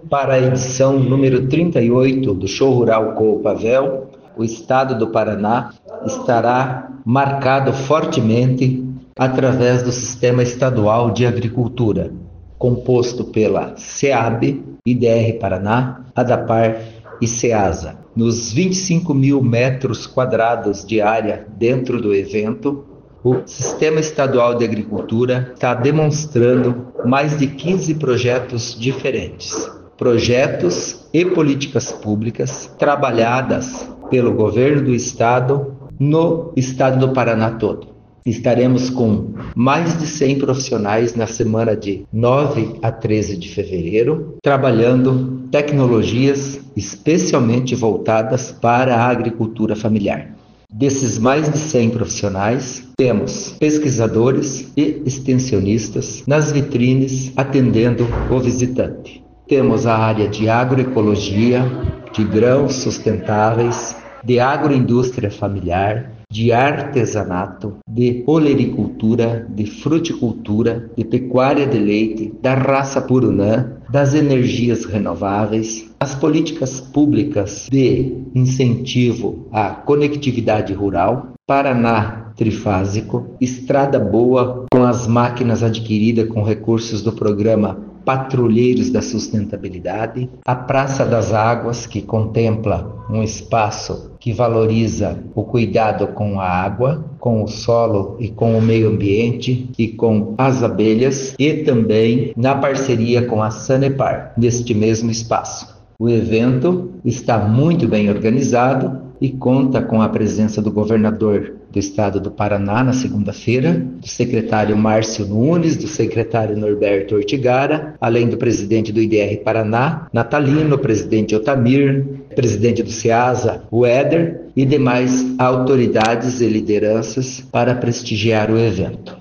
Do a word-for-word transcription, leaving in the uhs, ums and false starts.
para a edição número trinta e oito do Show Rural Coopavel, o estado do Paraná estará marcado fortemente através do Sistema Estadual de Agricultura, composto pela SEAB, I D R Paraná, ADAPAR e SEASA. Nos vinte e cinco mil metros quadrados de área dentro do evento, o Sistema Estadual de Agricultura está demonstrando mais de quinze projetos diferentes. Projetos e políticas públicas trabalhadas pelo governo do estado no estado do Paraná todo. Estaremos com mais de cem profissionais na semana de nove a treze de fevereiro, trabalhando tecnologias especialmente voltadas para a agricultura familiar. Desses mais de cem profissionais, temos pesquisadores e extensionistas nas vitrines atendendo o visitante. Temos a área de agroecologia, de grãos sustentáveis, de agroindústria familiar, de artesanato, de olericultura, de fruticultura, de pecuária de leite, da raça purunã, das energias renováveis, as políticas públicas de incentivo à conectividade rural, Paraná trifásico, estrada boa com as máquinas adquiridas com recursos do programa Patrulheiros da Sustentabilidade, a Praça das Águas, que contempla um espaço que valoriza o cuidado com a água, com o solo e com o meio ambiente e com as abelhas, e também na parceria com a Sanepar, neste mesmo espaço. O evento está muito bem organizado e conta com a presença do governador do estado do Paraná na segunda-feira, do secretário Márcio Nunes, do secretário Norberto Ortigara, além do presidente do I D R Paraná, Natalino, presidente Otamir, presidente do SEASA, o Éder, e demais autoridades e lideranças para prestigiar o evento.